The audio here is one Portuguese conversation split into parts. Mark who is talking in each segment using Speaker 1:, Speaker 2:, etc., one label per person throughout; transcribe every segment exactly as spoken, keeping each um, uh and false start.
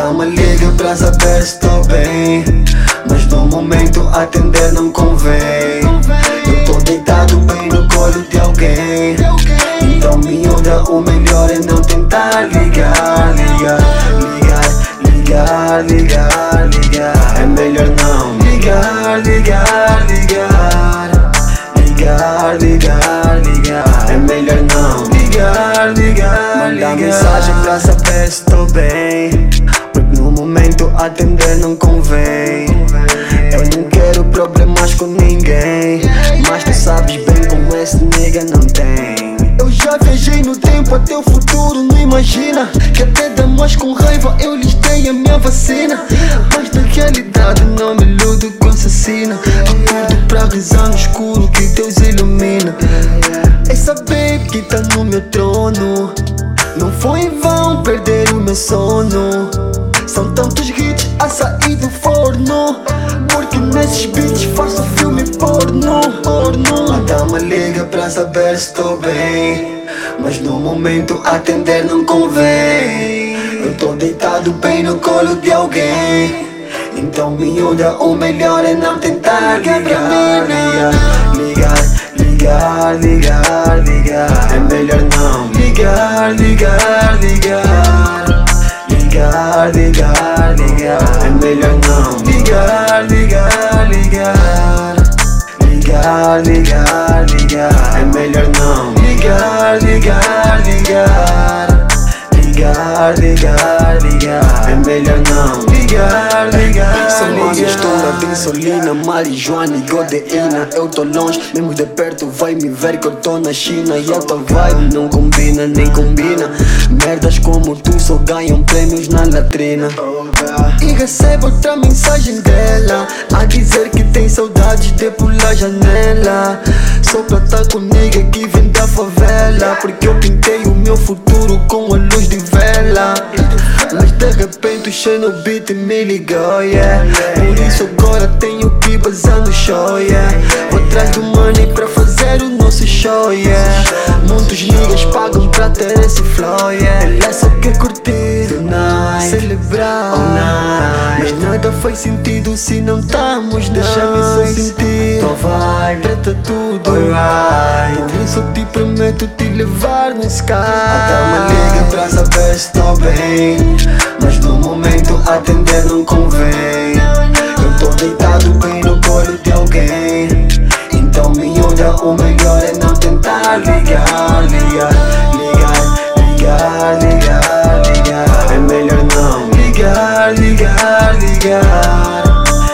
Speaker 1: dama liga pra saber se estou bem, mas no momento atender não convém. Eu tô deitado bem no colo de alguém, então miúda, o melhor é não tentar ligar. Ligar, ligar, ligar, ligar, ligar. É melhor não ligar, ligar, ligar. Ligar, ligar, ligar. É melhor não ligar, ligar, ligar. Mandar mensagem pra saber se estou bem, porque no momento atender não convém. Eu não quero problemas com ninguém, mas tu sabes bem como esse nega não tem. Eu já viajei no tempo, até o futuro não imagina, que até damas com raiva eu lhes dei a minha vacina. Mas na realidade não me iludo com assassina. Acordo pra rezar no escuro que Deus ilumina. Essa baby que tá no meu trono, não foi em vão perder o meu sono. São tantos hits a sair do forno, porque nesses beats faço filme porno, porno. A dama liga pra saber se estou bem, mas no momento atender não convém. Eu tô deitado bem no colo de alguém, então miúda, o melhor é não tentar ligar. Ligar, ligar, ligar, ligar, ligar. É melhor não ligar, ligar, ligar. Ligar, ligar, ligar. É melhor não ligar, ligar, ligar. Ligar, ligar, ligar. É melhor não ligar, ligar, ligar. Ligar, ligar, ligar. É melhor não ligar, ligar. São uma mistura de insulina, marijuana e codeína. Eu tô longe, mesmo de perto vai me ver que eu tô na China. E a tua vibe não combina, nem combina. Merdas como tu só ganham prêmios na latrina. E recebo outra mensagem dela a dizer que tem saudades de pular a janela, só pra tá comigo que vem da favela, porque eu pintei o meu futuro com a luz de vela. Mas de repente o Xeno Beat me ligou, yeah. Por isso agora tenho que bazar no show, yeah. Vou atrás do money pra fazer o nosso show, yeah. Muitos niggas pagam pra ter esse flow, yeah. Ela só quer curtir tonight, celebrar all night, mas nada faz sentido se não estamos. Deixa-me só sentir tua vibe, trata tudo alright. Por isso te prometo te levar no sky. A dama liga pra saber se estou bem, mas no momento atender não convém. Eu tô deitado bem no colo de alguém, então miúda, o melhor é não tentar ligar. Ligar, ligar, ligar, ligar, ligar. É melhor não ligar, ligar, ligar.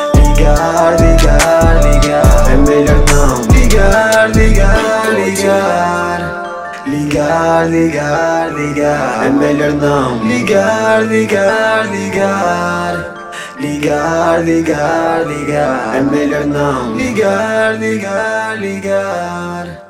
Speaker 1: Ligar, ligar, ligar. É melhor não ligar, ligar, ligar. Ligar, ligar, ligar. É melhor não ligar, ligar, ligar. Ligar, ligar, ligar. É melhor não ligar, ligar, ligar.